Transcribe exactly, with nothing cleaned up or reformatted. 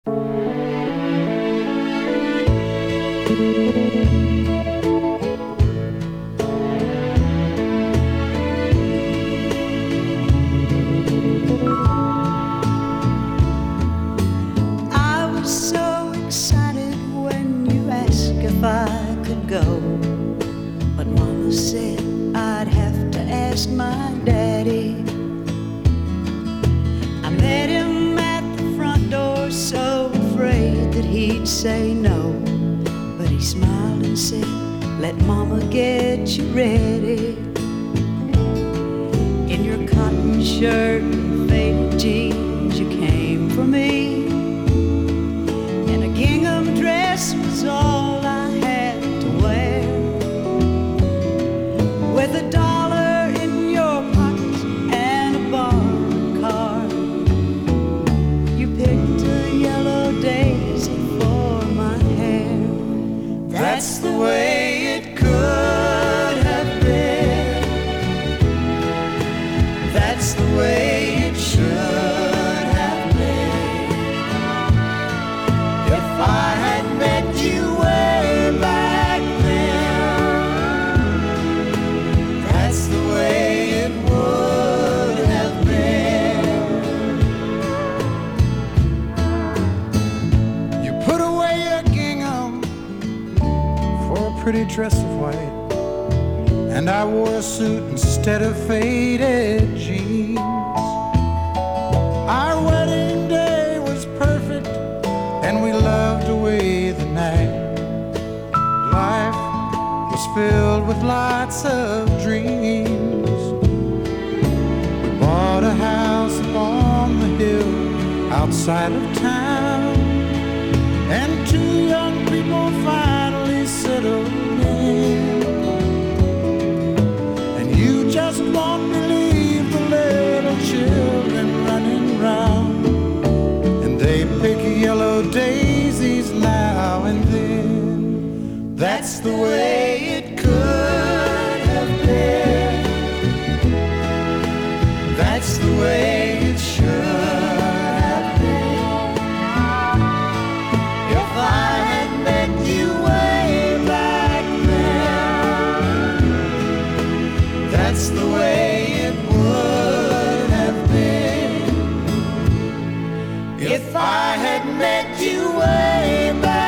I was so excited when you asked if I could go, but Mama said I'd have to ask my daddy. I met him at the front door, so afraid that he'd say no, but he smiled and said, "Let Mama get you ready. In your cotton shirt and faded jeans, you came for me, and a gingham dress was all I had to wear. With a dollar in your pocket and a borrowed car, you picked a yellow daisy for my hair. That's the way it could have been. That's the way it should have been. If I had met you way back then, that's the way it would have been. You put away your gingham for a pretty dress of white, and I wore a suit instead of faded jeans. Our wedding day was perfect, and we loved away the night. Life was filled with lots of dreams. We bought a house upon the hill outside of town, and two young people finally settled in. And you just won't believe the little children running round, and they pick yellow daisies now and then. That's the way it could have been. That's the way it should have been. If I had met you way back then, that's the way it would have been. If I had met you way back